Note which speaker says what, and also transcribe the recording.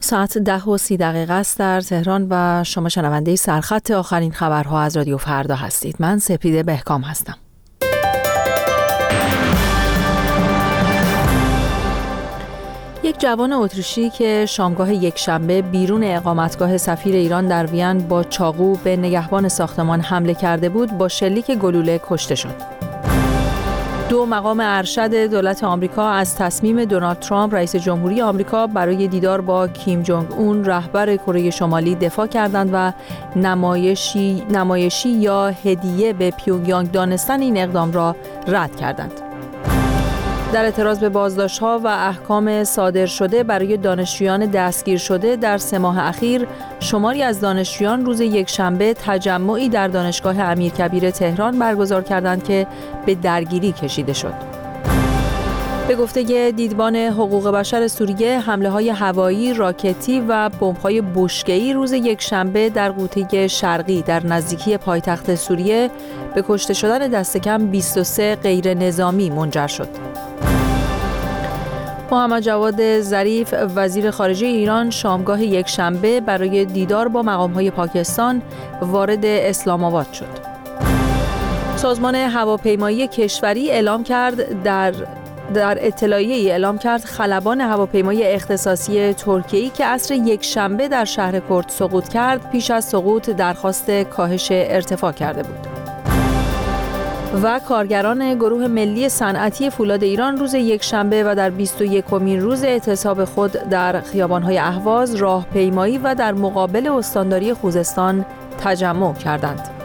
Speaker 1: ساعت 10:30 است در تهران و شما شنونده سرخط آخرین خبرها از رادیو فردا هستید. من سپیده بهکام هستم. یک جوان اتریشی که شامگاه یکشنبه بیرون اقامتگاه سفیر ایران در وین با چاقو به نگهبان ساختمان حمله کرده بود با شلیک گلوله کشته شد. 2 مقام ارشد دولت آمریکا از تصمیم دونالد ترامپ رئیس جمهوری آمریکا برای دیدار با کیم جونگ اون رهبر کره شمالی دفاع کردند و نمایشی یا هدیه به پیونگیانگ دانستن این اقدام را رد کردند. در اعتراض به بازداشت‌ها و احکام صادر شده برای دانشجویان دستگیر شده در 3 ماه اخیر، شماری از دانشجویان روز یکشنبه تجمعی در دانشگاه امیرکبیر تهران برگزار کردند که به درگیری کشیده شد. به گفته دیدبان حقوق بشر سوریه، حمله‌های هوایی، راکتی و بمب‌های بشکه‌ای روز یکشنبه در قوطه شرقی در نزدیکی پایتخت سوریه به کشته شدن دست کم 23 غیر نظامی منجر شد. محمد جواد ظریف وزیر خارجه ایران شامگاه یکشنبه برای دیدار با مقام‌های پاکستان وارد اسلام آباد شد. سازمان هواپیمایی کشوری اعلام کرد در اطلاعیه‌ای اعلام کرد خلبان هواپیمای اختصاصی ترکیه‌ای که عصر یکشنبه در شهر کرد سقوط کرد، پیش از سقوط درخواست کاهش ارتفاع کرده بود. و کارگران گروه ملی صنعتی فولاد ایران روز یکشنبه و در 21مین روز اعتصاب خود در خیابان‌های اهواز، راهپیمایی و در مقابل استانداری خوزستان تجمع کردند.